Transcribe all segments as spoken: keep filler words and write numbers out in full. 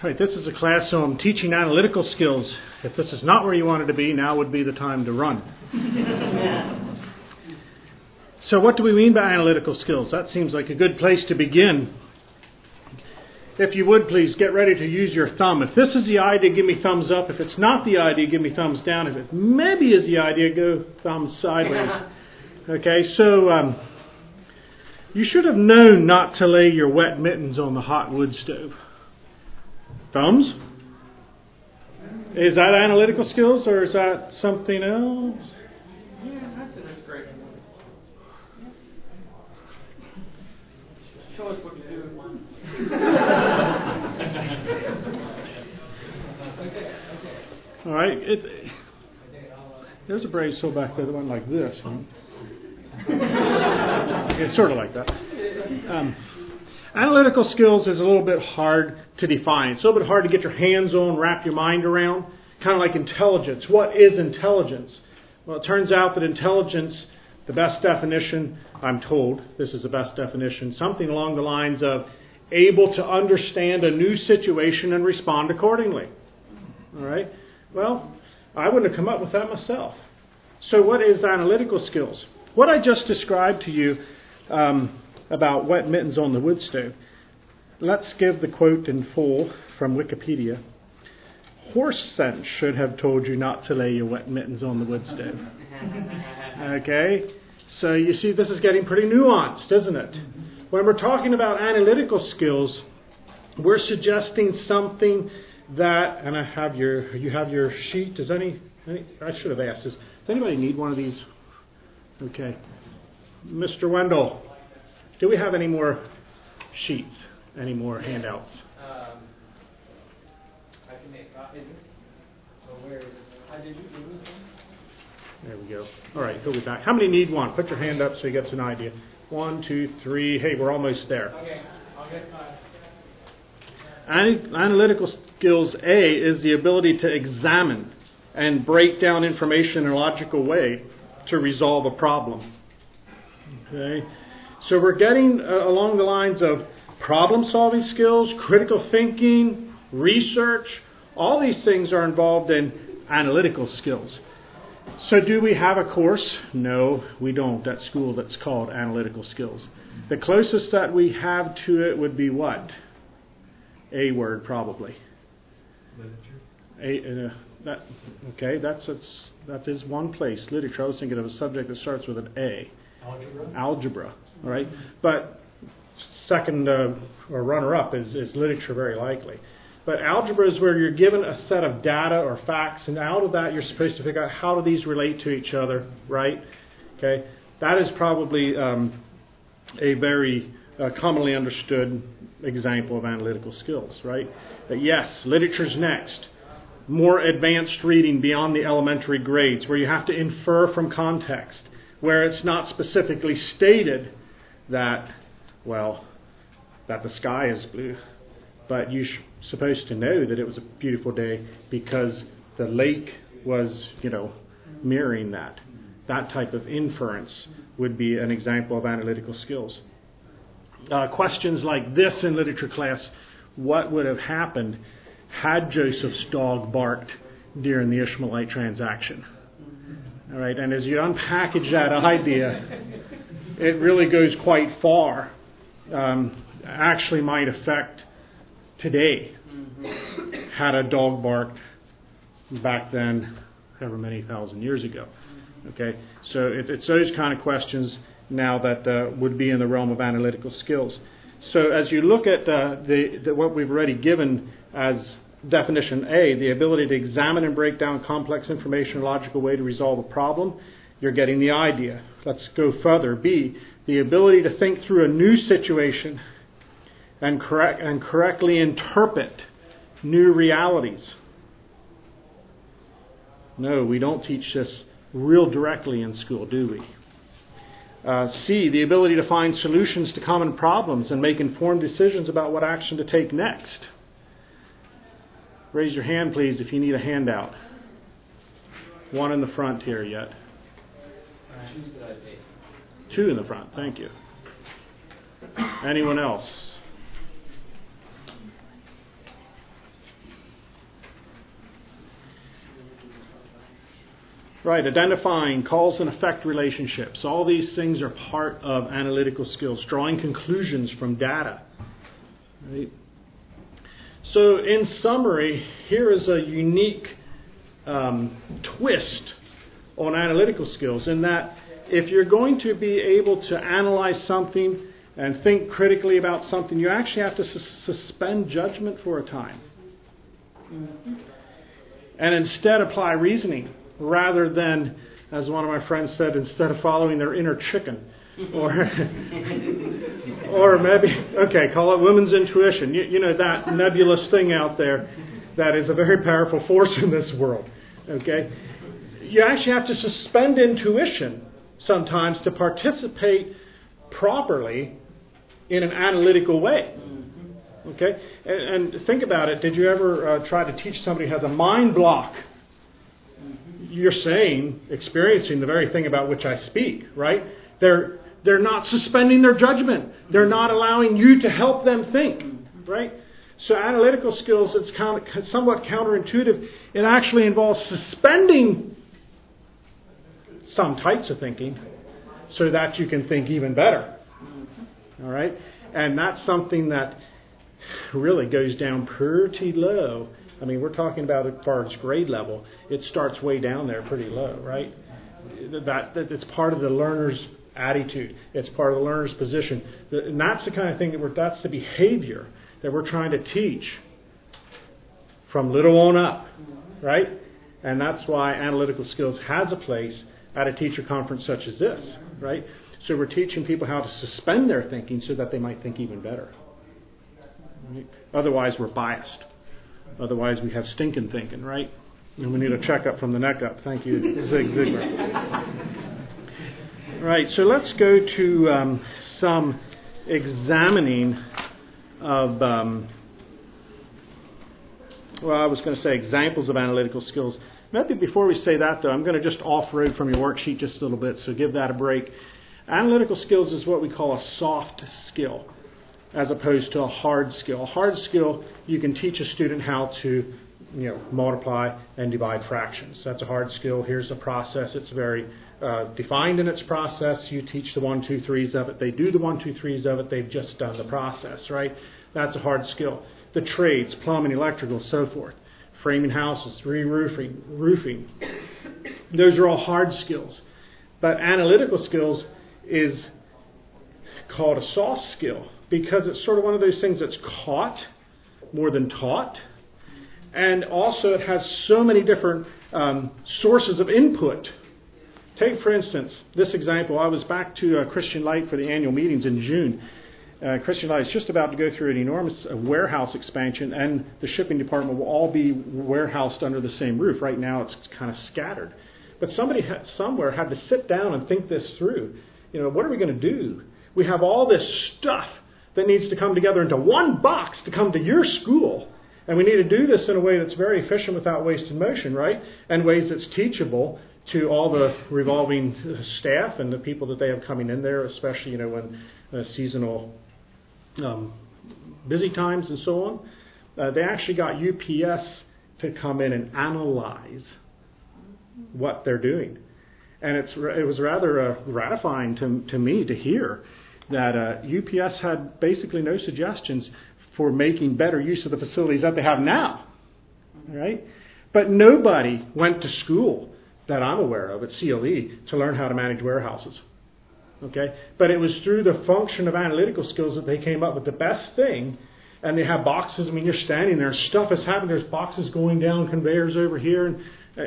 All right, this is a class on teaching analytical skills. If this is not where you wanted to be, now would be the time to run. So what do we mean by analytical skills? That seems like a good place to begin. If you would, please get ready to use your thumb. If this is the idea, give me thumbs up. If it's not the idea, give me thumbs down. If it maybe is the idea, go thumbs sideways. Okay, so um, you should have known not to lay your wet mittens on the hot wood stove. Thumbs? Is that analytical skills or is that something else? Yeah, that's, that's great. Show us what you do. All right. It, there's a braised saw back there that went like this. Huh? It's sort of like that. Um, Analytical skills is a little bit hard to define. It's a little bit hard to get your hands on, wrap your mind around. Kind of like intelligence. What is intelligence? Well, it turns out that intelligence, the best definition, I'm told, this is the best definition, something along the lines of able to understand a new situation and respond accordingly. All right? Well, I wouldn't have come up with that myself. So what is analytical skills? What I just described to you um, about wet mittens on the wood stove. Let's give the quote in full from Wikipedia. Horse sense should have told you not to lay your wet mittens on the wood stove. Okay? So you see, this is getting pretty nuanced, isn't it? When we're talking about analytical skills, we're suggesting something that, and I have your, you have your sheet. Does any, any I should have asked this. Does anybody need one of these? Okay. Mister Wendell. Do we have any more sheets, any more handouts? Um, I can make copies. So where is it? How did you do this? There we go. All right, he'll be back. How many need one? Put your hand up so he gets an idea. One, two, three. Hey, we're almost there. Okay, I'll get five. An- analytical skills A is the ability to examine and break down information in a logical way to resolve a problem. Okay. So we're getting uh, along the lines of problem-solving skills, critical thinking, research. All these things are involved in analytical skills. So do we have a course? No, we don't at school that's called analytical skills. The closest that we have to it would be what? A word, probably. Literature. A, uh, that, okay, that's, that's, that is one place. Literature. I was thinking of a subject that starts with an A. Algebra. Algebra. All right, but second uh, or runner-up is, is literature, very likely. But algebra is where you're given a set of data or facts, and out of that you're supposed to figure out how do these relate to each other, right? Okay, that is probably um, a very uh, commonly understood example of analytical skills, right? But yes, literature's next. More advanced reading beyond the elementary grades, where you have to infer from context, where it's not specifically stated that, well, that the sky is blue, but you're supposed to know that it was a beautiful day because the lake was, you know, mirroring that. That type of inference would be an example of analytical skills. Uh, questions like this in literature class: what would have happened had Joseph's dog barked during the Ishmaelite transaction? All right, and as you unpackage that idea, it really goes quite far. Um, actually might affect today. Had a dog barked back then, however many thousand years ago. Okay, so it, it's those kind of questions now that uh, would be in the realm of analytical skills. So as you look at uh, the, the what we've already given as definition A, the ability to examine and break down complex information in a logical way to resolve a problem, you're getting the idea. Let's go further. B, the ability to think through a new situation and correct and correctly interpret new realities. No, we don't teach this real directly in school, do we? Uh, C, the ability to find solutions to common problems and make informed decisions about what action to take next. Raise your hand, please, if you need a handout. One in the front here yet. Two in the front. Thank you. Anyone else? Right, identifying cause and effect relationships. All these things are part of analytical skills. Drawing conclusions from data. Right? So, in summary, here is a unique um, twist on analytical skills in that if you're going to be able to analyze something and think critically about something, you actually have to su- suspend judgment for a time. Mm-hmm. And instead apply reasoning rather than, as one of my friends said, instead of following their inner chicken. Or or maybe, okay, call it women's intuition. You, you know, that nebulous thing out there that is a very powerful force in this world. Okay? You actually have to suspend intuition sometimes to participate properly in an analytical way. Okay? And, and think about it. Did you ever uh, try to teach somebody who has a mind block? You're saying, experiencing the very thing about which I speak, right? They're they're not suspending their judgment. They're not allowing you to help them think, right? So analytical skills, it's kind of somewhat counterintuitive. It actually involves suspending some types of thinking so that you can think even better. All right? And that's something that really goes down pretty low. I mean, we're talking about as far as grade level. It starts way down there pretty low, right? That, that it's part of the learner's attitude. It's part of the learner's position. And that's the kind of thing that we're, that's the behavior that we're trying to teach from little on up, right? And that's why analytical skills has a place at a teacher conference such as this, right? So we're teaching people how to suspend their thinking so that they might think even better. Right? Otherwise, we're biased. Otherwise, we have stinking thinking, right? And we need a checkup from the neck up. Thank you, Zig Ziglar. Right, so let's go to um, some examining of, um, well, I was going to say examples of analytical skills. Maybe before we say that, though, I'm going to just off-road from your worksheet just a little bit, so give that a break. Analytical skills is what we call a soft skill, as opposed to a hard skill. A hard skill, you can teach a student how to, you know, multiply and divide fractions. That's a hard skill. Here's the process. It's very uh, defined in its process. You teach the one, two, threes of it. They do the one, two, threes of it. They've just done the process, right? That's a hard skill. The trades, plumbing, electrical, so forth. Framing houses, re-roofing, roofing. Those are all hard skills. But analytical skills is called a soft skill because it's sort of one of those things that's caught more than taught. And also it has so many different um, sources of input. Take, for instance, this example. I was back to uh, Christian Light for the annual meetings in June. Uh, Christian Light is just about to go through an enormous uh, warehouse expansion, and the shipping department will all be warehoused under the same roof. Right now it's kind of scattered. But somebody ha- somewhere had to sit down and think this through. You know, what are we going to do? We have all this stuff that needs to come together into one box to come to your school. And we need to do this in a way that's very efficient without wasted motion, right? And ways that's teachable to all the revolving staff and the people that they have coming in there, especially, you know, when uh, seasonal um, busy times and so on. Uh, they actually got U P S to come in and analyze what they're doing. And it's it was rather uh, gratifying to, to me to hear that uh, U P S had basically no suggestions for making better use of the facilities that they have now, right? But nobody went to school that I'm aware of at C L E to learn how to manage warehouses, okay? But it was through the function of analytical skills that they came up with the best thing. And they have boxes. I mean, you're standing there, stuff is happening. There's boxes going down, conveyors over here, and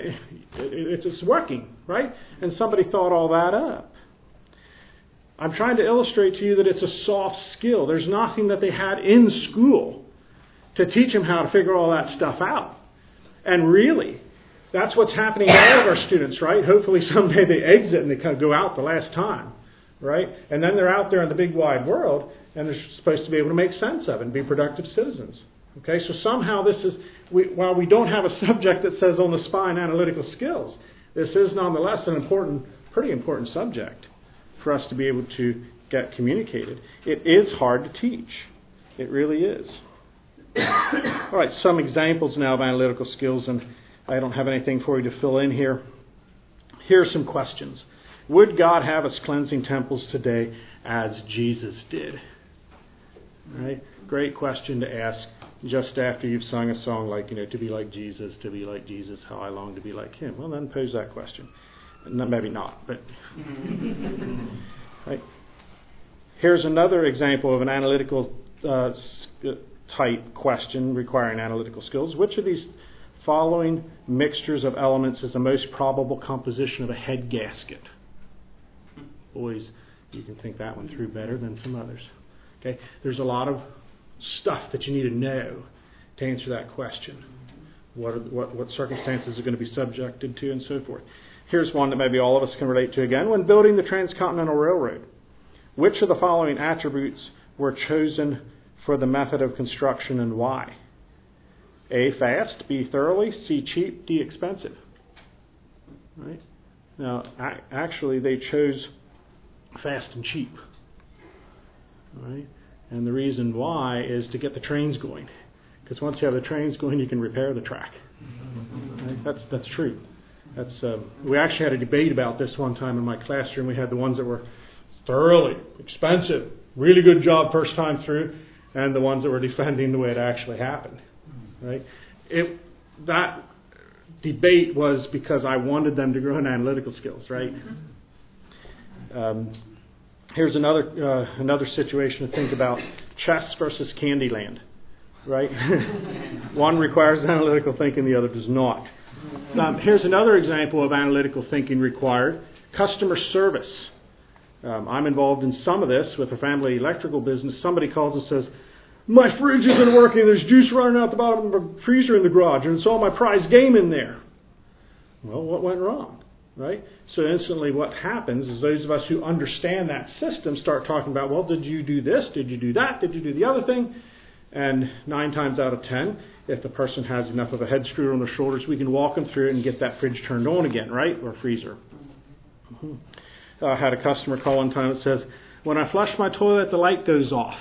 it's it's working, right? And somebody thought all that up. I'm trying to illustrate to you that it's a soft skill. There's nothing that they had in school to teach them how to figure all that stuff out. And really, that's what's happening to all of our students, right? Hopefully someday they exit and they kind of go out the last time, right? And then they're out there in the big wide world, and they're supposed to be able to make sense of it and be productive citizens. Okay, so somehow this is, we, while we don't have a subject that says on the spine analytical skills, this is nonetheless an important, pretty important subject for us to be able to get communicated. It is hard to teach. It really is. All right, some examples now of analytical skills, and I don't have anything for you to fill in here. here are some questions. Would God have us cleansing temples today as Jesus did? Right? Great question to ask just after you've sung a song like, you know, to be like Jesus, to be like Jesus, how I long to be like him. Well, then pose that question. No, maybe not, but... right? Here's another example of an analytical uh, type question requiring analytical skills. Which of these following mixtures of elements is the most probable composition of a head gasket? Boys, you can think that one through better than some others. Okay, there's a lot of stuff that you need to know to answer that question. What are, what, what circumstances are going to be subjected to, and so forth. Here's one that maybe all of us can relate to again. When building the Transcontinental Railroad, which of the following attributes were chosen for the method of construction and why? A, fast, B, thoroughly, C, cheap, D, expensive. Right? Now, a- actually, they chose fast and cheap. Right? And the reason why is to get the trains going. Because once you have the trains going, you can repair the track. Right? That's that's true. That's um, we actually had a debate about this one time in my classroom. We had the ones that were thoroughly expensive, really good job first time through, and the ones that were defending the way it actually happened. Right? It that debate was because I wanted them to grow in analytical skills. Right? Um, here's another uh, another situation to think about: chess versus Candyland. Right? One requires analytical thinking, the other does not. Um, here's another example of analytical thinking required: customer service. Um, I'm involved in some of this with a family electrical business. Somebody calls and says, "My fridge isn't working. There's juice running out the bottom of the freezer in the garage, and it's all my prize game in there." Well, what went wrong? Right? So instantly what happens is those of us who understand that system start talking about, well, did you do this? Did you do that? Did you do the other thing? And nine times out of ten, if the person has enough of a head screw on their shoulders, we can walk them through it and get that fridge turned on again, right? Or freezer. Mm-hmm. I had a customer call one time that says, "When I flush my toilet, the light goes off."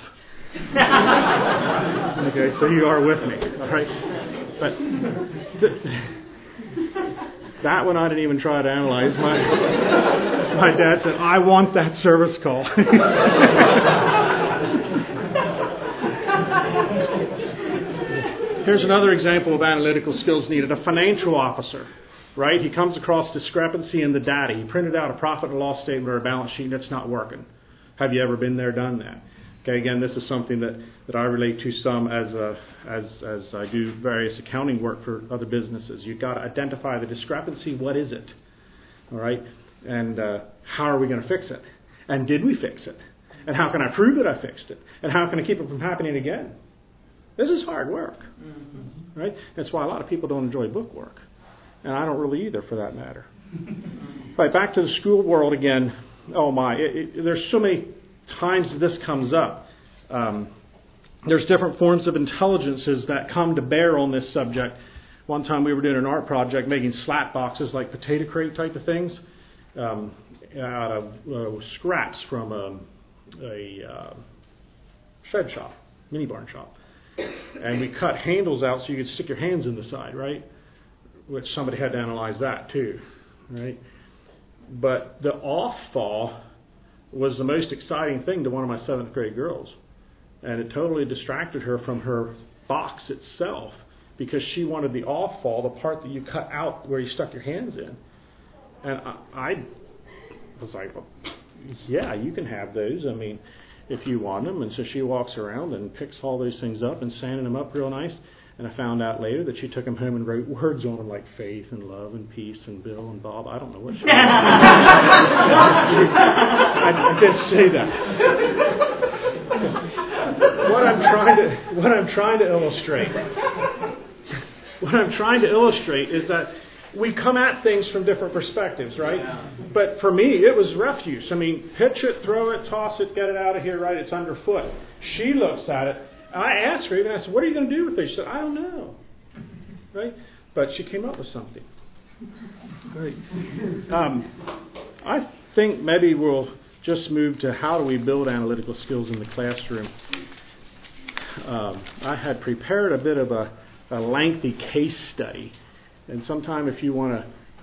Okay, so you are with me, all right? But th- that one I didn't even try to analyze. My my dad said, "I want that service call." Here's another example of analytical skills needed. A financial officer, right? He comes across discrepancy in the data. He printed out a profit and loss statement or a balance sheet that's not working. Have you ever been there, done that? Okay, again, this is something that, that I relate to some as a, as as I do various accounting work for other businesses. You've got to identify the discrepancy. What is it? All right? And uh, how are we going to fix it? And did we fix it? And how can I prove that I fixed it? And how can I keep it from happening again? This is hard work, mm-hmm. right? That's why a lot of people don't enjoy book work. And I don't really either, for that matter. Right, back to the school world again. Oh my, it, it, there's so many times that this comes up. Um, there's different forms of intelligences that come to bear on this subject. One time we were doing an art project making slat boxes, like potato crate type of things, um, out of uh, scraps from a, a uh, shed shop, mini barn shop. And we cut handles out so you could stick your hands in the side, right? Which somebody had to analyze that too, right? But the off fall was the most exciting thing to one of my seventh grade girls. And it totally distracted her from her box itself because she wanted the off fall, the part that you cut out where you stuck your hands in. And I, I was like, well, yeah, you can have those. I mean, if you want them. And so she walks around and picks all those things up and sanding them up real nice. And I found out later that she took them home and wrote words on them like faith and love and peace and Bill and Bob. I don't know what she I, I didn't say that. what I'm trying to what I'm trying to illustrate what I'm trying to illustrate is that we come at things from different perspectives, right? Yeah. But for me, it was refuse. I mean, pitch it, throw it, toss it, get it out of here, right? It's underfoot. She looks at it. I asked her, even I said, "What are you going to do with this?" She said, "I don't know." Right? But she came up with something. Right. Um, I think maybe we'll just move to how do we build analytical skills in the classroom. Um, I had prepared a bit of a, a lengthy case study. And sometime if you want to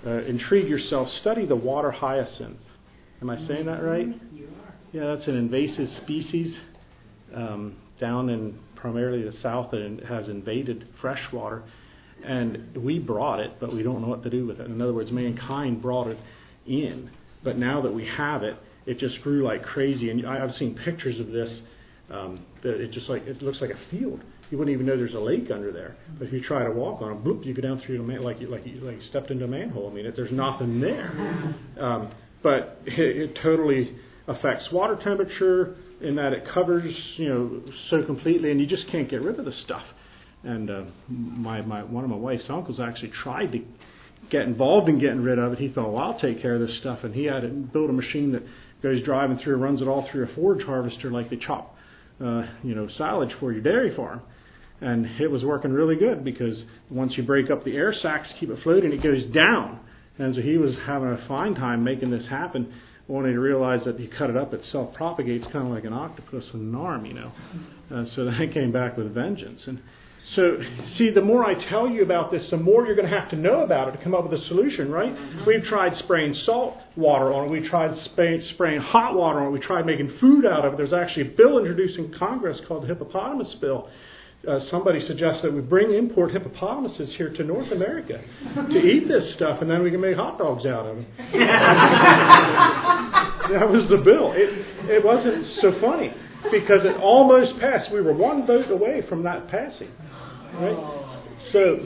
uh, intrigue yourself, study the water hyacinth. Am I saying that right? You are. Yeah, that's an invasive species um, down in primarily the south, and it has invaded freshwater. And we brought it, but we don't know what to do with it. In other words, mankind brought it in. But now that we have it, it just grew like crazy. And I, I've seen pictures of this. Um, that it just like it looks like a field. You wouldn't even know there's a lake under there. But if you try to walk on it, bloop, you go down through the man like you like you like you stepped into a manhole. I mean, it, there's nothing there. Um, but it, it totally affects water temperature in that it covers, you know, so completely, and you just can't get rid of the stuff. And uh, my my one of my wife's uncles actually tried to get involved in getting rid of it. He thought, well, I'll take care of this stuff, and he had to build a machine that goes driving through, runs it all through a forage harvester like they chop, uh, you know, silage for your dairy farm. And it was working really good because once you break up the air sacs, keep it floating, it goes down. And so he was having a fine time making this happen, only to realize that you cut it up, it self-propagates kind of like an octopus with an arm, you know. Uh, so then it came back with vengeance. And so, see, the more I tell you about this, the more you're going to have to know about it to come up with a solution, right? Mm-hmm. We've tried spraying salt water on it. We tried spray, spraying hot water on it. We tried making food out of it. There's actually a bill introduced in Congress called the hippopotamus bill. Uh, somebody suggests that we bring import hippopotamuses here to North America to eat this stuff, and then we can make hot dogs out of them. That was the bill. It, it wasn't so funny because it almost passed. We were one vote away from that passing. Right? So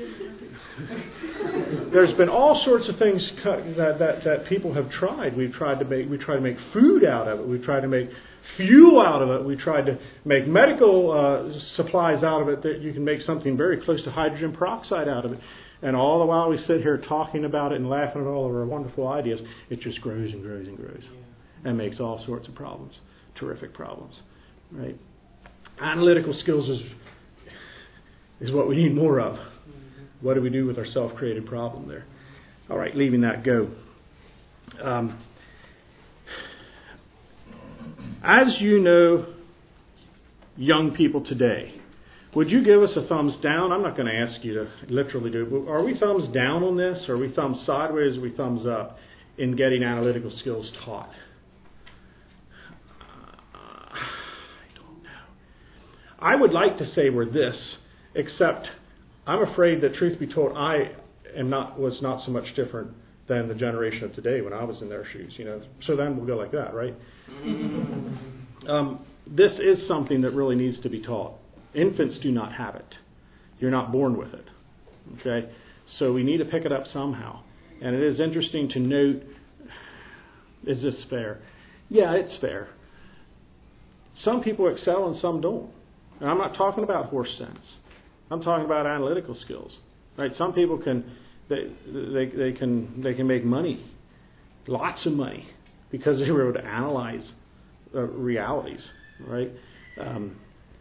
there's been all sorts of things that, that, that people have tried. We've tried to make we tried to make food out of it. We've tried to make fuel out of it. We tried to make medical uh, supplies out of it that you can make something very close to hydrogen peroxide out of it. And all the while we sit here talking about it and laughing at all of our wonderful ideas, it just grows and grows and grows and makes all sorts of problems, terrific problems, right? Analytical skills is is what we need more of. What do we do with our self-created problem there? All right, leaving that go. Um, as you know, young people today, would you give us a thumbs down? I'm not going to ask you to literally do it, but are we thumbs down on this? Or are we thumbs sideways? Or are we thumbs up in getting analytical skills taught? I don't know. I would like to say we're this, except I'm afraid that, truth be told, I am not was not so much different than the generation of today when I was in their shoes. You know, so then we'll go like that, right? Um, this is something that really needs to be taught. Infants do not have it. You're not born with it. Okay, so we need to pick it up somehow. And it is interesting to note: is this fair? Yeah, it's fair. Some people excel and some don't. And I'm not talking about horse sense. I'm talking about analytical skills, right? Some people can they they they can they can make money, lots of money, because they were able to analyze uh, realities, right? Um,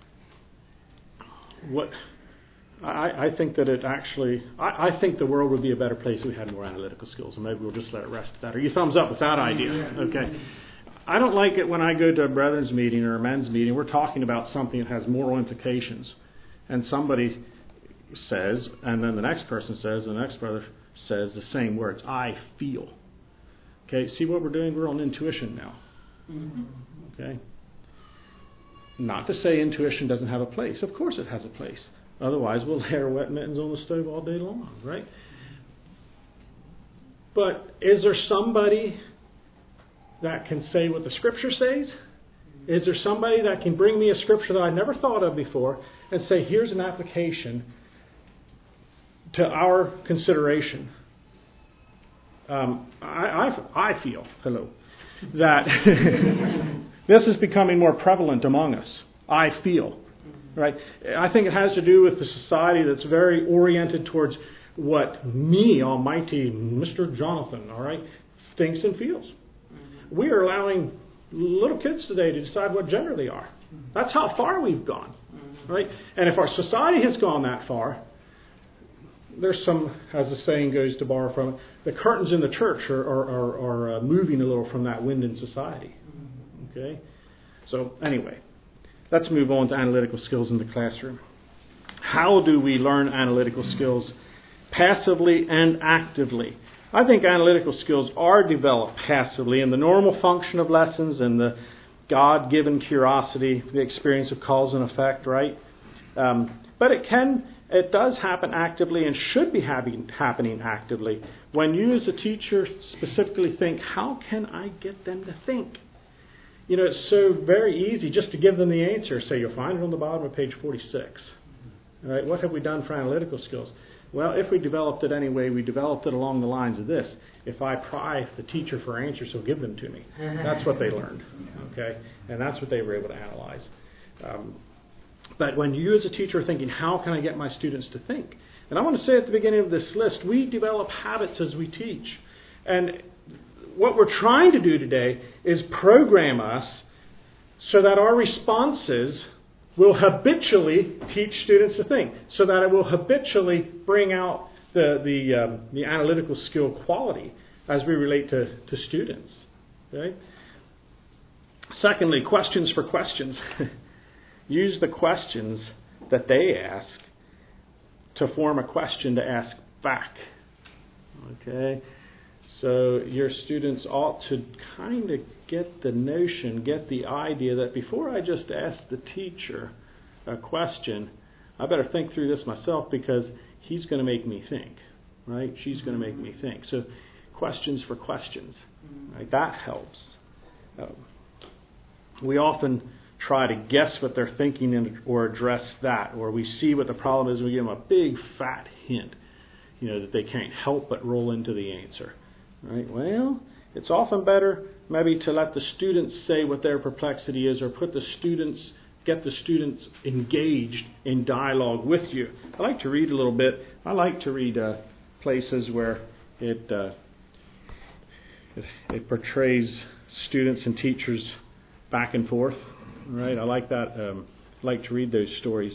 what I, I think that it actually I, I think the world would be a better place if we had more analytical skills, and maybe we'll just let it rest at that. Are you thumbs up with that idea? Okay. I don't like it when I go to a brethren's meeting or a men's meeting. We're talking about something that has moral implications. And somebody says, and then the next person says, and the next brother says the same words, I feel. Okay, see what we're doing? We're on intuition now. Mm-hmm. Okay? Not to say intuition doesn't have a place. Of course it has a place. Otherwise we'll lay our wet mittens on the stove all day long, right? But is there somebody that can say what the Scripture says? Is there somebody that can bring me a Scripture that I never thought of before and say, here's an application to our consideration? Um, I, I, I feel, hello, that this is becoming more prevalent among us. I feel, right? I think it has to do with the society that's very oriented towards what me, almighty Mister Jonathan, all right, thinks and feels. We are allowing little kids today to decide what gender they are. That's how far we've gone, right? And if our society has gone that far, there's some, as the saying goes to borrow from it, the curtains in the church are, are, are, are uh, moving a little from that wind in society. Okay? So anyway, let's move on to analytical skills in the classroom. How do we learn analytical skills passively and actively? I think analytical skills are developed passively in the normal function of lessons and the God-given curiosity, the experience of cause and effect, right? Um, but it can, it does happen actively and should be having, happening actively when you as a teacher specifically think, how can I get them to think? You know, it's so very easy just to give them the answer. Say, you'll find it on the bottom of page forty-six. All right, what have we done for analytical skills? Well, if we developed it anyway, we developed it along the lines of this. If I pry the teacher for answers, he'll give them to me. That's what they learned. Okay? And that's what they were able to analyze. Um, but when you as a teacher are thinking, how can I get my students to think? And I want to say at the beginning of this list, we develop habits as we teach. And what we're trying to do today is program us so that our responses will habitually teach students to think, so that it will habitually bring out the the, um, the analytical skill quality as we relate to, to students. Okay? Secondly, questions for questions. Use the questions that they ask to form a question to ask back. Okay? So your students ought to kind of get the notion, get the idea that before I just ask the teacher a question, I better think through this myself because he's going to make me think, right? She's going to make me think. So questions for questions, right? That helps. Um, we often try to guess what they're thinking and, or address that, or we see what the problem is and we give them a big fat hint, you know, that they can't help but roll into the answer. Right? Well, it's often better maybe to let the students say what their perplexity is, or put the students, get the students engaged in dialogue with you. I like to read a little bit. I like to read uh, places where it, uh, it it portrays students and teachers back and forth. Right? I like that. Um, I like to read those stories.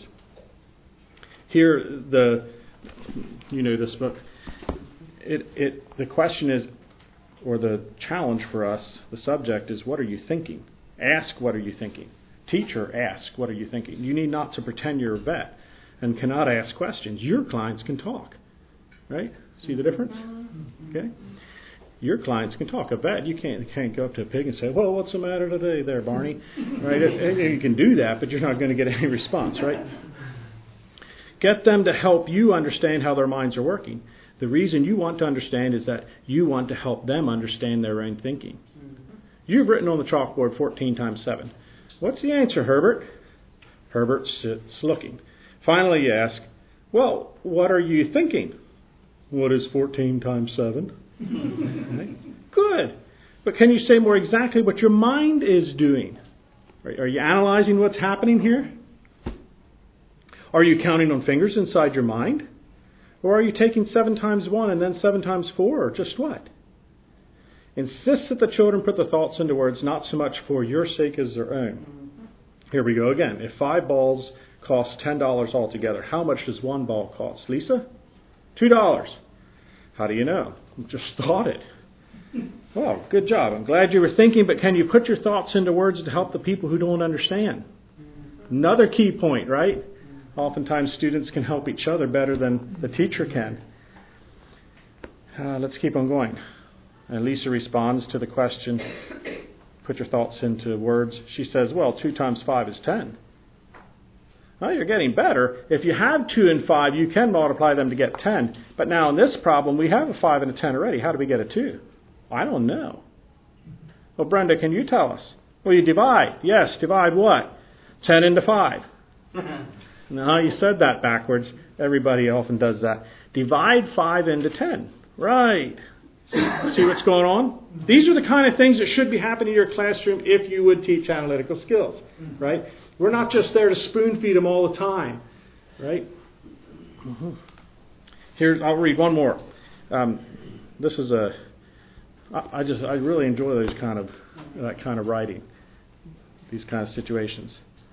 Here, the you know this book. It, it, the question is, or the challenge for us, the subject is, what are you thinking? Ask, what are you thinking? Teacher, ask, what are you thinking? You need not to pretend you're a vet and cannot ask questions. Your clients can talk. Right? See the difference? Okay? Your clients can talk. A vet, you can't can't go up to a pig and say, well, what's the matter today there, Barney? Right? You can do that, but you're not going to get any response, right? Get them to help you understand how their minds are working. The reason you want to understand is that you want to help them understand their own thinking. You've written on the chalkboard fourteen times seven. What's the answer, Herbert? Herbert sits looking. Finally you ask, well, what are you thinking? What is fourteen times seven? Right? Good. But can you say more exactly what your mind is doing? Are you analyzing what's happening here? Are you counting on fingers inside your mind? Or are you taking seven times one and then seven times four, or just what? Insist that the children put the thoughts into words, not so much for your sake as their own. Here we go again. If five balls cost ten dollars altogether, how much does one ball cost? Lisa? two dollars. How do you know? Just thought it. Well, good job. I'm glad you were thinking, but can you put your thoughts into words to help the people who don't understand? Another key point, right? Oftentimes students can help each other better than the teacher can. Uh, let's keep on going. And Lisa responds to the question, put your thoughts into words. She says, well, two times five is ten. Well, you're getting better. If you have two and five, you can multiply them to get ten. But now in this problem, we have a five and a ten already. How do we get a two? I don't know. Well, Brenda, can you tell us? Well, you divide. Yes, divide what? ten into five. No, you said that backwards. Everybody often does that. Divide five into ten. Right. See, see what's going on? These are the kind of things that should be happening in your classroom if you would teach analytical skills. Right? We're not just there to spoon feed them all the time. Right? Mm-hmm. Here's, I'll read one more. Um, this is a, I, I just, I really enjoy those kind of, that kind of writing. These kind of situations.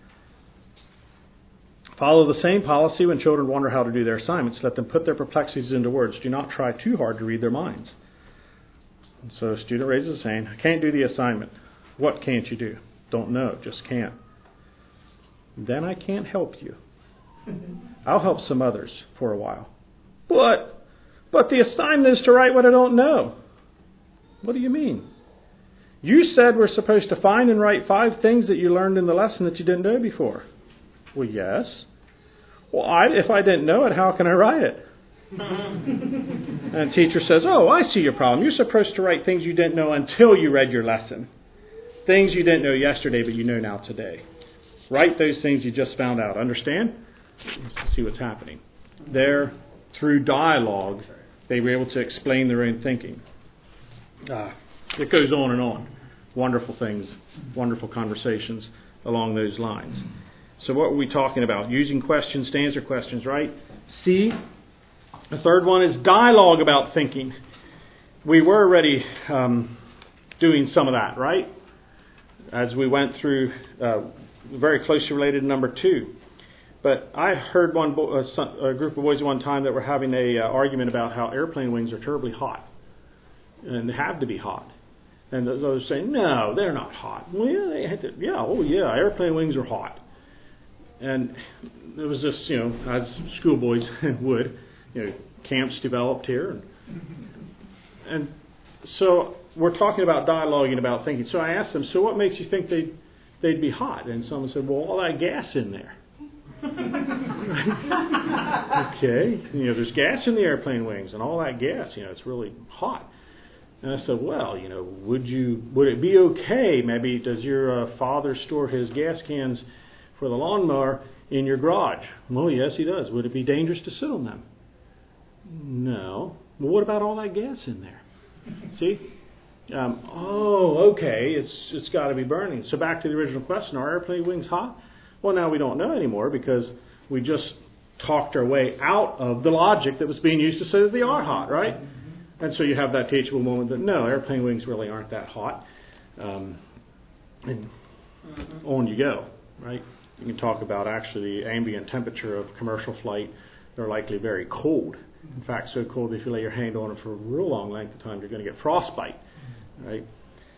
Follow the same policy when children wonder how to do their assignments. Let them put their perplexities into words. Do not try too hard to read their minds. And so a student raises his hand. I can't do the assignment. What can't you do? Don't know. Just can't. Then I can't help you. I'll help some others for a while. But, But the assignment is to write what I don't know. What do you mean? You said we're supposed to find and write five things that you learned in the lesson that you didn't know before. Well, yes. Well, I, if I didn't know it, how can I write it? And the teacher says, oh, I see your problem. You're supposed to write things you didn't know until you read your lesson. Things you didn't know yesterday, but you know now today. Write those things you just found out. Understand? Let's see what's happening. There, through dialogue, they were able to explain their own thinking. Uh, it goes on and on. Wonderful things, wonderful conversations along those lines. So what were we talking about? Using questions to answer questions, right? C. The third one is dialogue about thinking. We were already um, doing some of that, right? As we went through, uh, very closely related to number two. But I heard one bo- uh, some, a group of boys at one time that were having a uh, argument about how airplane wings are terribly hot. And they have to be hot. And those others saying, no, they're not hot. Well, yeah, they had to, yeah, oh yeah, airplane wings are hot. And it was just, you know, as schoolboys would, you know, camps developed here. And, and so we're talking about dialoguing about thinking. So I asked them, so what makes you think they'd, they'd be hot? And someone said, well, all that gas in there. Okay, you know, there's gas in the airplane wings, and all that gas, you know, it's really hot. And I said, well, you know, would you, would it be okay, maybe, does your uh, father store his gas cans for the lawnmower in your garage? Well, yes, he does. Would it be dangerous to sit on them? No. Well, what about all that gas in there? See? Um, oh, okay, it's it's got to be burning. So back to the original question, are airplane wings hot? Well, now we don't know anymore because we just talked our way out of the logic that was being used to say that they are hot, right? And so you have that teachable moment that, no, airplane wings really aren't that hot. Um, and on you go, right? You can talk about actually the ambient temperature of commercial flight. They're likely very cold. In fact, so cold that if you lay your hand on it for a real long length of time, you're going to get frostbite, right?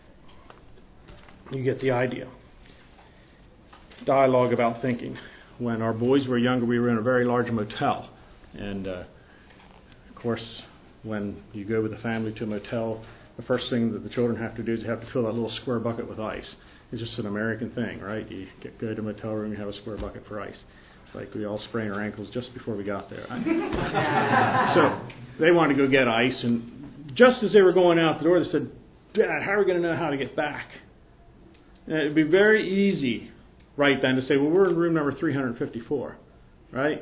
You get the idea. Dialogue about thinking. When our boys were younger, we were in a very large motel. And, uh, of course, when you go with a family to a motel, the first thing that the children have to do is they have to fill that little square bucket with ice. It's just an American thing, right? You get, go to a motel room, you have a square bucket for ice. It's like we all sprained our ankles just before we got there. So they wanted to go get ice, and just as they were going out the door, they said, Dad, how are we going to know how to get back? And it would be very easy right then to say, well, we're in room number three hundred fifty-four, right?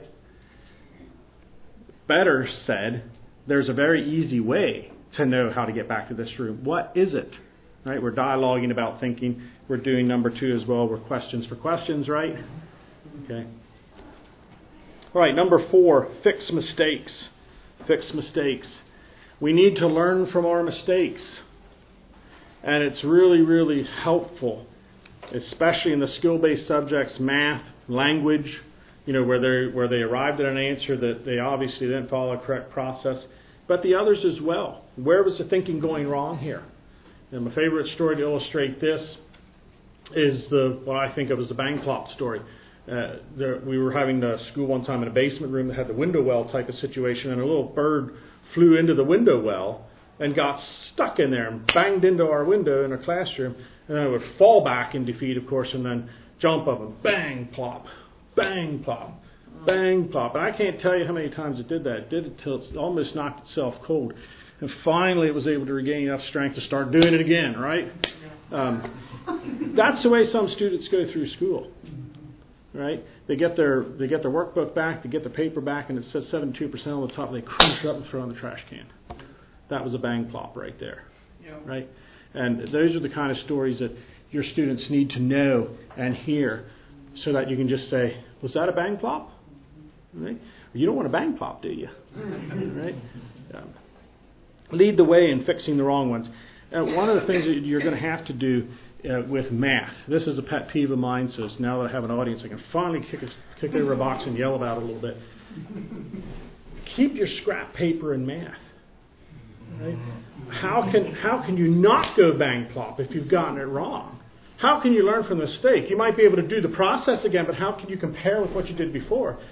Better said, there's a very easy way to know how to get back to this room. What is it? Right? We're dialoguing about thinking. We're doing number two as well. We're questions for questions, right? Okay. All right, number four, fix mistakes. Fix mistakes. We need to learn from our mistakes. And it's really, really helpful, especially in the skill-based subjects, math, language, you know, where they where they arrived at an answer that they obviously didn't follow a correct process, but the others as well. Where was the thinking going wrong here? And my favorite story to illustrate this is the what I think of as the bang plop story. Uh, there, we were having a school one time in a basement room that had the window well type of situation, and a little bird flew into the window well and got stuck in there and banged into our window in our classroom, and then it would fall back in defeat, of course, and then jump up and bang plop, bang plop, bang plop. And I can't tell you how many times it did that. It did it till it almost knocked itself cold. And finally it was able to regain enough strength to start doing it again, right? Um, that's the way some students go through school, right? They get their they get their workbook back, they get the paper back, and it says seventy-two percent on the top, they crunch it up and throw it in the trash can. That was a bang plop right there, yeah. Right? And those are the kind of stories that your students need to know and hear so that you can just say, was that a bang plop? Right? You don't want a bang plop, do you? Right? Um, lead the way in fixing the wrong ones. Uh, one of the things that you're going to have to do uh, with math, this is a pet peeve of mine, so now that I have an audience, I can finally kick, a, kick over a box and yell about it a little bit. Keep your scrap paper in math. Right? How can how can you not go bang plop if you've gotten it wrong? How can you learn from the mistake? You might be able to do the process again, but how can you compare with what you did before?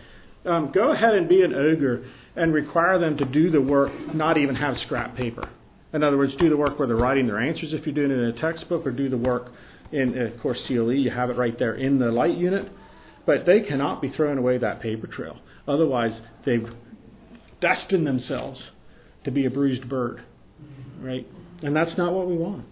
Um, go ahead and be an ogre and require them to do the work, not even have scrap paper. In other words, do the work where they're writing their answers if you're doing it in a textbook, or do the work in, of course, C L E. You have it right there in the light unit. But they cannot be throwing away that paper trail. Otherwise, they've destined themselves to be a bruised bird, right? And that's not what we want.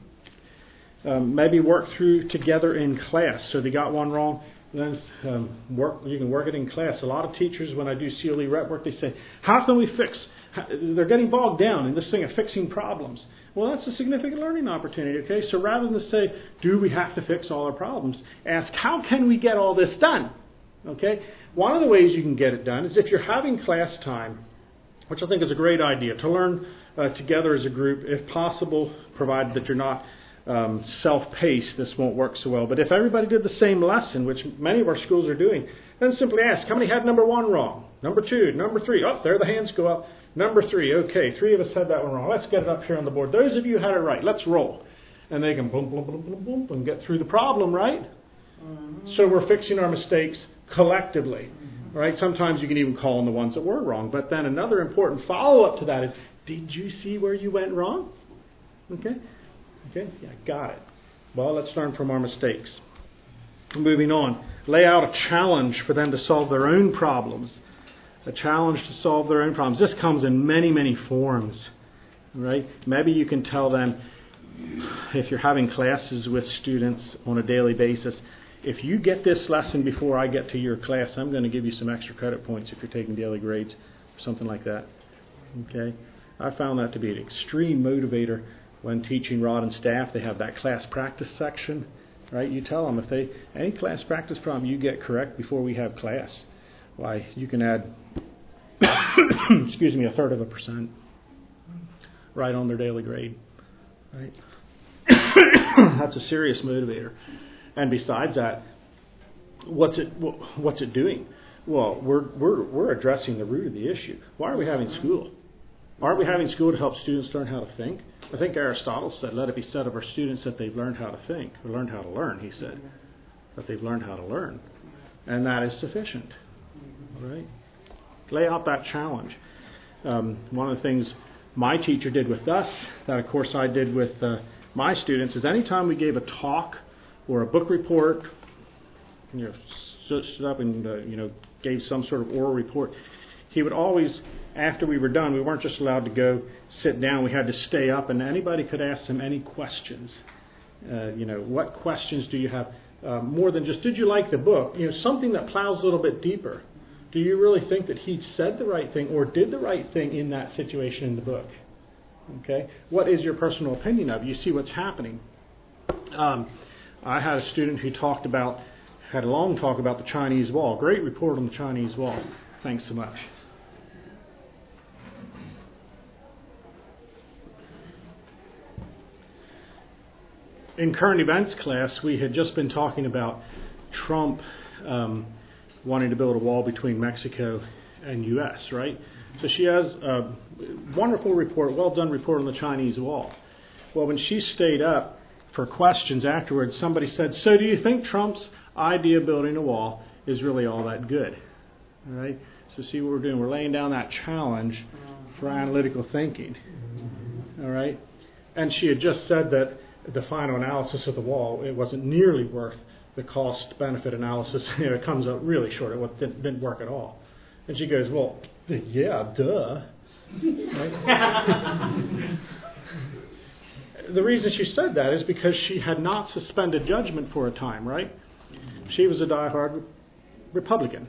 Um, maybe work through together in class. So they got one wrong, then um, work. You can work it in class. A lot of teachers, when I do C L E rep work, they say, how can we fix? They're getting bogged down in this thing of fixing problems. Well, that's a significant learning opportunity, okay? So rather than say, do we have to fix all our problems? Ask, how can we get all this done? Okay? One of the ways you can get it done is if you're having class time, which I think is a great idea, to learn uh, together as a group, if possible, provided that you're not um, self-paced, this won't work so well. But if everybody did the same lesson, which many of our schools are doing, then simply ask, how many had number one wrong? Number two, number three. Oh, there the hands go up. Number three, okay, three of us had that one wrong. Let's get it up here on the board. Those of you who had it right, let's roll. And they can boom, boom, boom, boom, boom, and get through the problem, right? Mm-hmm. So we're fixing our mistakes collectively, mm-hmm. right? Sometimes you can even call on the ones that were wrong. But then another important follow-up to that is, did you see where you went wrong? Okay? Okay, yeah, got it. Well, let's learn from our mistakes. Moving on. Lay out a challenge for them to solve their own problems. A challenge to solve their own problems. This comes in many, many forms, right? Maybe you can tell them, if you're having classes with students on a daily basis, if you get this lesson before I get to your class, I'm going to give you some extra credit points if you're taking daily grades, or something like that. Okay? I found that to be an extreme motivator when teaching Rod and staff. They have that class practice section, right? You tell them if they any class practice problem you get correct before we have class, why, you can add, excuse me, a third of a percent right on their daily grade. Right? That's a serious motivator. And besides that, what's it what's it doing? Well, we're we're we're addressing the root of the issue. Why are we having school? Aren't we having school to help students learn how to think? I think Aristotle said, let it be said of our students that they've learned how to think, or learned how to learn, he said. That they've learned how to learn. And that is sufficient. Right? Lay out that challenge. Um, one of the things my teacher did with us, that of course I did with uh, my students, is anytime we gave a talk or a book report, you know, stood up and uh, you know gave some sort of oral report, he would always, after we were done, we weren't just allowed to go sit down. We had to stay up, and anybody could ask him any questions. Uh, you know, what questions do you have? Uh, more than just, did you like the book? You know, something that plows a little bit deeper. Do you really think that he said the right thing or did the right thing in that situation in the book? Okay, what is your personal opinion of it? You see what's happening. Um, I had a student who talked about, had a long talk about the Chinese Wall. Great report on the Chinese Wall. Thanks so much. In current events class, we had just been talking about Trump um, wanting to build a wall between Mexico and U S, right? So she has a wonderful report, well done report on the Chinese Wall. Well, when she stayed up for questions afterwards, somebody said, so do you think Trump's idea of building a wall is really all that good? All right? So see what we're doing. We're laying down that challenge for analytical thinking. All right? And she had just said that the final analysis of the wall, it wasn't nearly worth the cost-benefit analysis. You know, it comes out really short. It didn't, didn't work at all. And she goes, well, yeah, duh. Right? The reason she said that is because she had not suspended judgment for a time, right? She was a diehard Republican.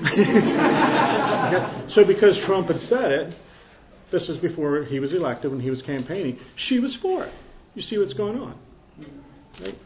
Okay? So because Trump had said it, this is before he was elected, when he was campaigning, she was for it. You see what's going on. Right?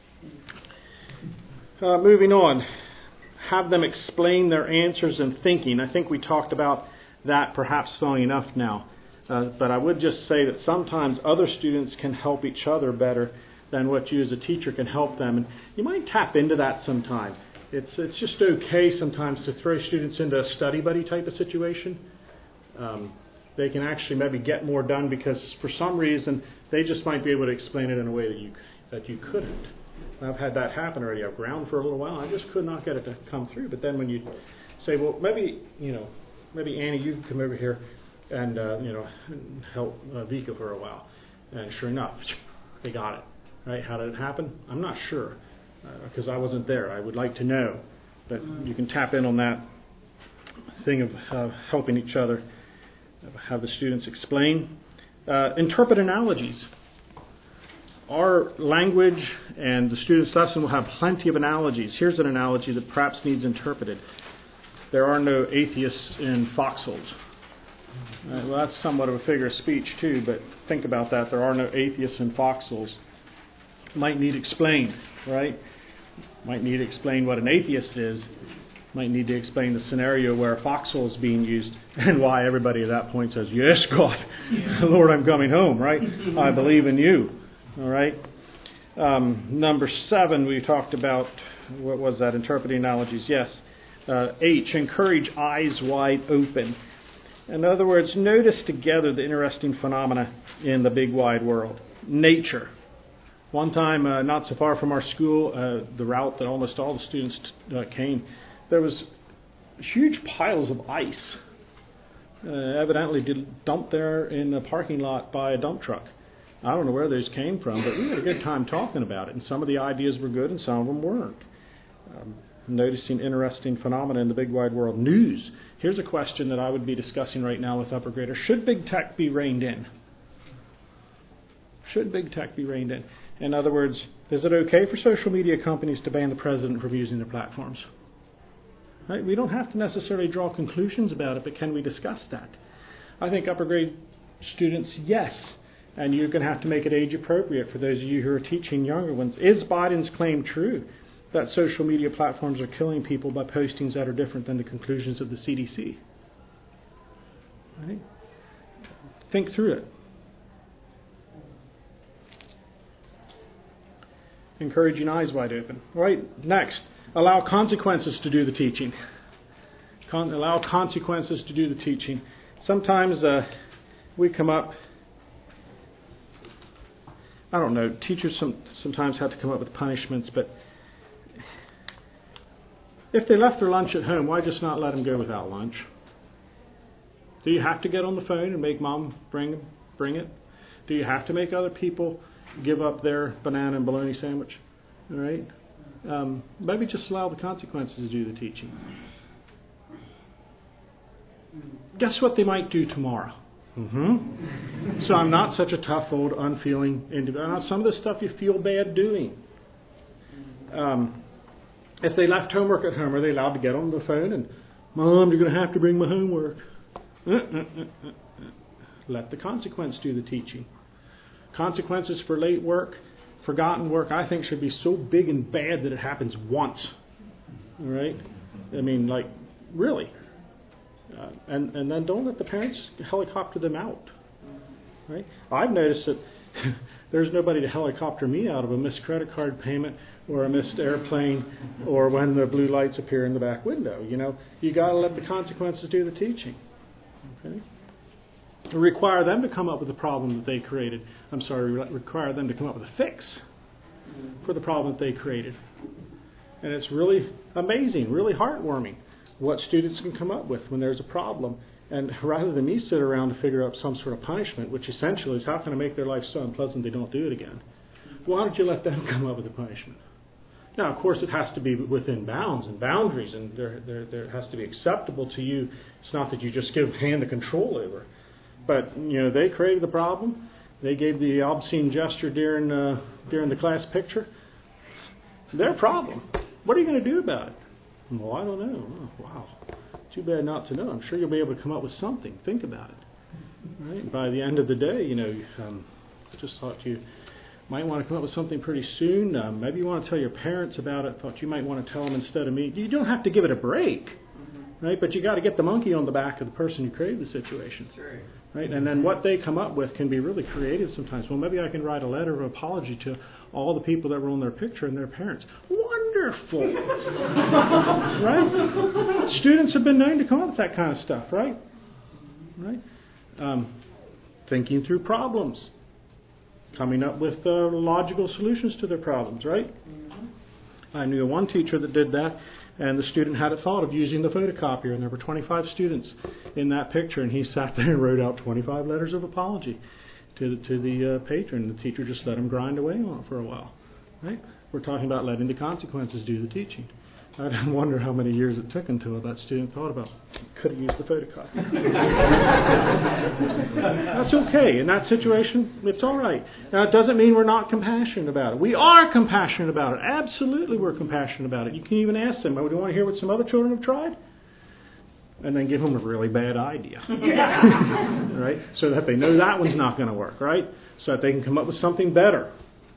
Uh, moving on. Have them explain their answers and thinking. I think we talked about that perhaps long enough now. Uh, but I would just say that sometimes other students can help each other better than what you as a teacher can help them. And you might tap into that sometime. It's it's just okay sometimes to throw students into a study buddy type of situation. Um, they can actually maybe get more done because for some reason they just might be able to explain it in a way that you that you couldn't. And I've had that happen already. I've ground for a little while. I just could not get it to come through. But then when you say, well, maybe, you know, maybe Annie, you can come over here and, uh, you know, help uh, Vika for a while. And sure enough, they got it. Right? How did it happen? I'm not sure because uh, I wasn't there. I would like to know. But you can tap in on that thing of uh, helping each other, have the students explain. Uh, interpret analogies. Our language and the student's lesson will have plenty of analogies. Here's an analogy that perhaps needs interpreted. There are no atheists in foxholes. Uh, well, that's somewhat of a figure of speech too, but think about that. There are no atheists in foxholes. Might need explained, right? Might need to explain what an atheist is. Might need to explain the scenario where a foxhole is being used and why everybody at that point says, yes, God, Lord, I'm coming home, right? I believe in you, all right? Um, number seven, we talked about, what was that, interpreting analogies, yes. Uh, H, encourage eyes wide open. In other words, notice together the interesting phenomena in the big wide world. Nature. One time, uh, not so far from our school, uh, the route that almost all the students uh, came, there was huge piles of ice, uh, evidently dumped there in a parking lot by a dump truck. I don't know where those came from, but we had a good time talking about it, and some of the ideas were good and some of them weren't. Um, noticing interesting phenomena in the big wide world. News. Here's a question that I would be discussing right now with upper graders. Should big tech be reined in? Should big tech be reined in? In other words, is it okay for social media companies to ban the president from using their platforms? Right? We don't have to necessarily draw conclusions about it, but can we discuss that? I think upper grade students, yes. And you're going to have to make it age appropriate for those of you who are teaching younger ones. Is Biden's claim true that social media platforms are killing people by postings that are different than the conclusions of the C D C? Right? Think through it. Encouraging eyes wide open. Right, next, allow consequences to do the teaching. Con- allow consequences to do the teaching. Sometimes uh, we come up, I don't know, teachers some, sometimes have to come up with punishments, but if they left their lunch at home, why just not let them go without lunch? Do you have to get on the phone and make mom bring bring it? Do you have to make other people give up their banana and bologna sandwich? All right? Um, maybe just allow the consequences to do the teaching. Guess what they might do tomorrow? Mm-hmm. So I'm not such a tough, old, unfeeling individual. Some of the stuff you feel bad doing. Um, if they left homework at home, are they allowed to get on the phone and, Mom, you're going to have to bring my homework? Uh-uh-uh-uh. Let the consequence do the teaching. Consequences for late work, forgotten work, I think should be so big and bad that it happens once. All right? I mean, like, really. Uh, and, and then don't let the parents helicopter them out. Right? I've noticed that there's nobody to helicopter me out of a missed credit card payment or a missed airplane or when the blue lights appear in the back window. You know, you got to let the consequences do the teaching. Okay? Require them to come up with the problem that they created. I'm sorry, require them to come up with a fix for the problem that they created. And it's really amazing, really heartwarming what students can come up with when there's a problem. And rather than me sit around to figure out some sort of punishment, which essentially is how can I make their life so unpleasant they don't do it again, why don't you let them come up with a punishment? Now, of course, it has to be within bounds and boundaries, and there, there, there has to be acceptable to you. It's not that you just give hand the control over. But, you know, they created the problem. They gave the obscene gesture during uh, during the class picture. It's their problem. What are you going to do about it? Well, I don't know. Oh, wow. Too bad not to know. I'm sure you'll be able to come up with something. Think about it. Right? By the end of the day, you know, um, I just thought you might want to come up with something pretty soon. Um, maybe you want to tell your parents about it. Thought you might want to tell them instead of me. You don't have to give it a break. Right? But you got to get the monkey on the back of the person who created the situation. Sure. Right? And then what they come up with can be really creative sometimes. Well, maybe I can write a letter of apology to all the people that were on their picture and their parents. Wonderful! Right? Students have been known to come up with that kind of stuff, right? Right? Um, thinking through problems. Coming up with uh, logical solutions to their problems, right? I knew one teacher that did that. and the student had a thought of using the photocopier, and there were twenty-five students in that picture, and he sat there and wrote out twenty-five letters of apology to the, to the uh, patron. The teacher just let him grind away on it for a while. Right? We're talking about letting the consequences do the teaching. I wonder how many years it took until that student thought about, could have used the photocopier. That's okay. In that situation, it's all right. Now, it doesn't mean we're not compassionate about it. We are compassionate about it. Absolutely, we're compassionate about it. You can even ask them, oh, do you want to hear what some other children have tried? And then give them a really bad idea. Right? So that they know that one's not going to work, right? So that they can come up with something better.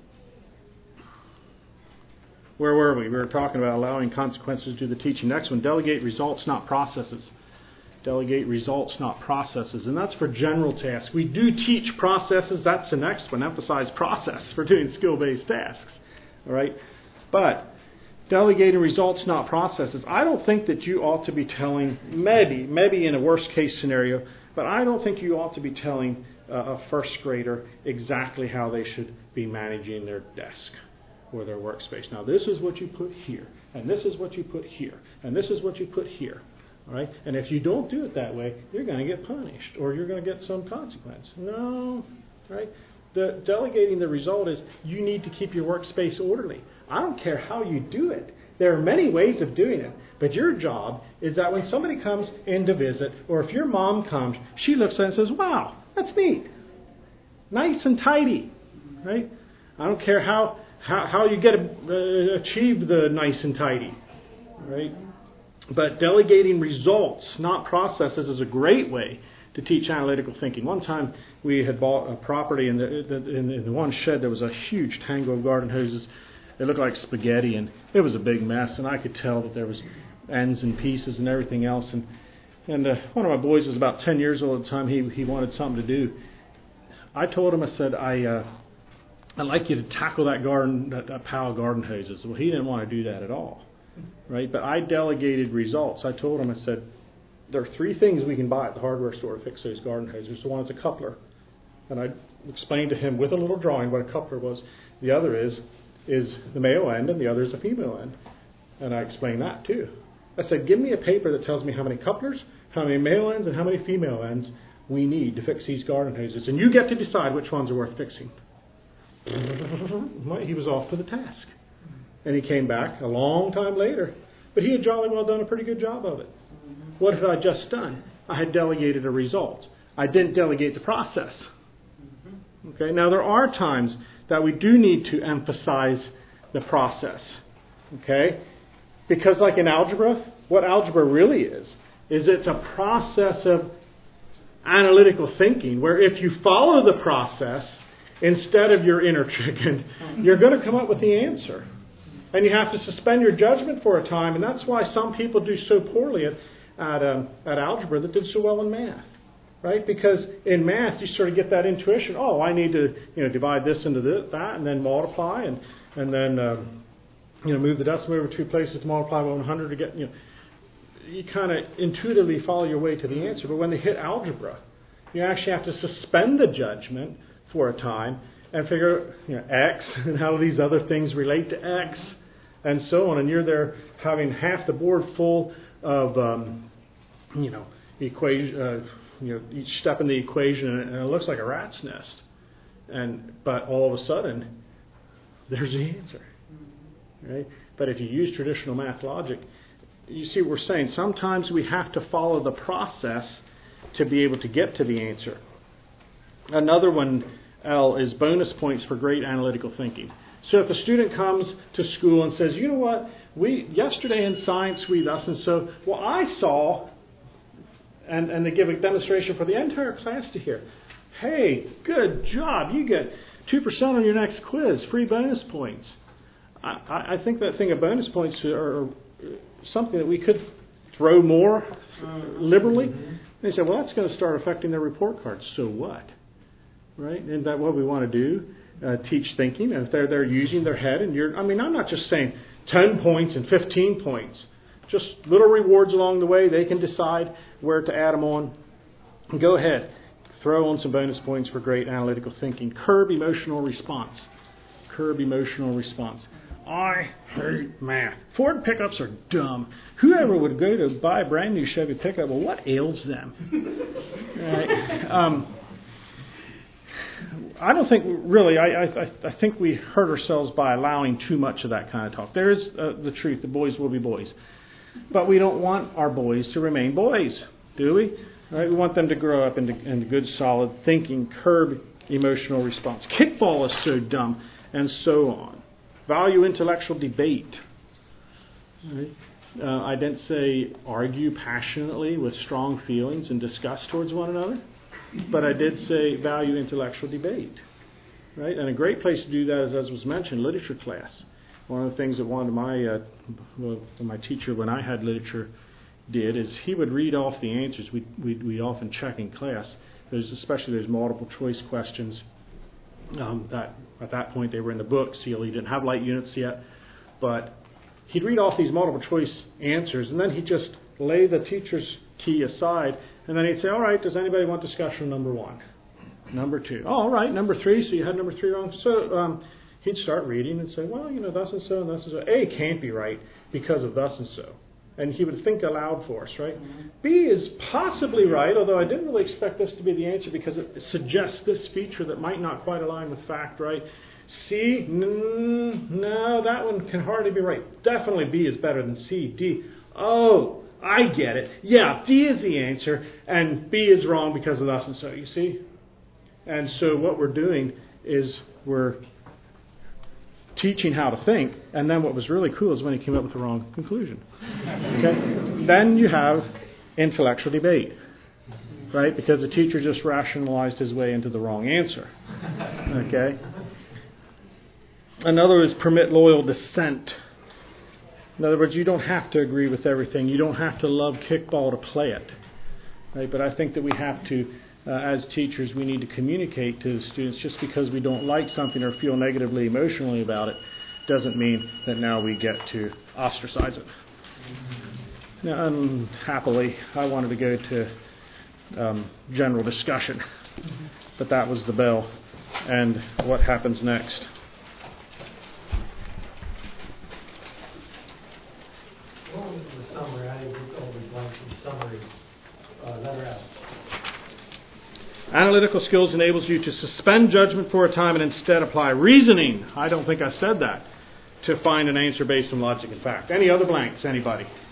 Where were we? We were talking about allowing consequences to the teaching. Next one, delegate results, not processes. Delegate results, not processes. And that's for general tasks. We do teach processes. That's the next one. Emphasize process for doing skill-based tasks. All right? But delegating results, not processes. I don't think that you ought to be telling, maybe, maybe in a worst-case scenario, but I don't think you ought to be telling uh, a first grader exactly how they should be managing their desk or their workspace. Now, this is what you put here, and this is what you put here, and this is what you put here. All right? And if you don't do it that way, you're going to get punished, or you're going to get some consequence. No. Right? The delegating the result is you need to keep your workspace orderly. I don't care how you do it. There are many ways of doing it, but your job is that when somebody comes in to visit, or if your mom comes, she looks at it and says, wow, that's neat. Nice and tidy. Right? I don't care how How, how you get uh, achieve the nice and tidy, right? But delegating results, not processes, is a great way to teach analytical thinking. One time we had bought a property, and in the, in, in the one shed there was a huge tangle of garden hoses. It looked like spaghetti, and it was a big mess. And I could tell that there was ends and pieces and everything else. And and uh, one of my boys was about ten years old at the time. He he wanted something to do. I told him, I said, I. Uh, I'd like you to tackle that garden, that, that pile of garden hoses. Well, he didn't want to do that at all, right? But I delegated results. I told him, I said, there are three things we can buy at the hardware store to fix those garden hoses. The one is a coupler, and I explained to him with a little drawing what a coupler was. The other is is the male end, and the other is the female end, and I explained that too. I said, give me a paper that tells me how many couplers, how many male ends, and how many female ends we need to fix these garden hoses, and you get to decide which ones are worth fixing. He was off to the task. And he came back a long time later. But he had jolly well done a pretty good job of it. What had I just done? I had delegated a result. I didn't delegate the process. Okay. Now there are times that we do need to emphasize the process. Okay? Because like in algebra, what algebra really is, is it's a process of analytical thinking where if you follow the process instead of your inner chicken, you're going to come up with the answer. And you have to suspend your judgment for a time, and that's why some people do so poorly at at, um, at algebra that did so well in math. Right? Because in math, you sort of get that intuition, oh, I need to you know divide this into this, that, and then multiply, and, and then um, you know move the decimal over two places to multiply by one hundred to get, you know, you kind of intuitively follow your way to the answer. But when they hit algebra, you actually have to suspend the judgment for a time and figure you know, X and how these other things relate to X and so on. And you're there having half the board full of, um, you know, equation, uh, you know, each step in the equation, and it looks like a rat's nest. And but all of a sudden, there's the answer, right? But if you use traditional math logic, you see what we're saying. Sometimes we have to follow the process to be able to get to the answer. Another one, L, is bonus points for great analytical thinking. So if a student comes to school and says, you know what, we yesterday in science we thus and so, well, I saw, and, and they give a demonstration for the entire class to hear. Hey, good job. You get two percent on your next quiz, free bonus points. I, I think that thing of bonus points are something that we could throw more liberally. And they say, well, that's going to start affecting their report cards. So what? Right? Isn't that what we want to do? Uh, teach thinking. And if they're, they're using their head, and you're, I mean, I'm not just saying ten points and fifteen points. Just little rewards along the way. They can decide where to add them on. Go ahead. Throw on some bonus points for great analytical thinking. Curb emotional response. Curb emotional response. I hate math. Ford pickups are dumb. Whoever would go to buy a brand new Chevy pickup, well, what ails them? Right? Um, I don't think, really, I, I, I think we hurt ourselves by allowing too much of that kind of talk. There is uh, the truth, the boys will be boys. But we don't want our boys to remain boys, do we? Right? We want them to grow up into, into good, solid thinking, curb emotional response. Kickball is so dumb, and so on. Value intellectual debate. Right? Uh, I didn't say argue passionately with strong feelings and disgust towards one another, but I did say value intellectual debate. Right? And a great place to do that is, as was mentioned, literature class. One of the things that one of my uh, well, my teacher when I had literature did is he would read off the answers. We we we often check in class. There's especially there's multiple choice questions. Um, that at that point they were in the book. C L E didn't have light units yet, but he'd read off these multiple choice answers, and then he'd just lay the teacher's key aside, and then he'd say, "All right, does anybody want discussion on number one, number two? Oh, all right, number three. So you had number three wrong. So um, he'd start reading and say, well, you know, thus and so and thus and so. A can't be right because of thus and so. And he would think aloud for us, right? Mm-hmm. B is possibly right, although I didn't really expect this to be the answer because it suggests this feature that might not quite align with fact, right? C, mm, no, that one can hardly be right. Definitely B is better than C. D, oh, I get it. Yeah, D is the answer, and B is wrong because of thus and so, you see? And so what we're doing is we're teaching how to think, and then what was really cool is when he came up with the wrong conclusion. Okay? Then you have intellectual debate, right? Because the teacher just rationalized his way into the wrong answer. Okay? Another is permit loyal dissent. In other words, you don't have to agree with everything. You don't have to love kickball to play it. Right? But I think that we have to, uh, as teachers, we need to communicate to the students. Just because we don't like something or feel negatively emotionally about it doesn't mean that now we get to ostracize it. Now, unhappily, I wanted to go to um, general discussion, but that was the bell. And what happens next? What was the summary? I didn't get all these blanks in the summary. Uh, letter F. Analytical skills enables you to suspend judgment for a time and instead apply reasoning. I don't think I said that. To find an answer based on logic and fact. Any other blanks? Anybody?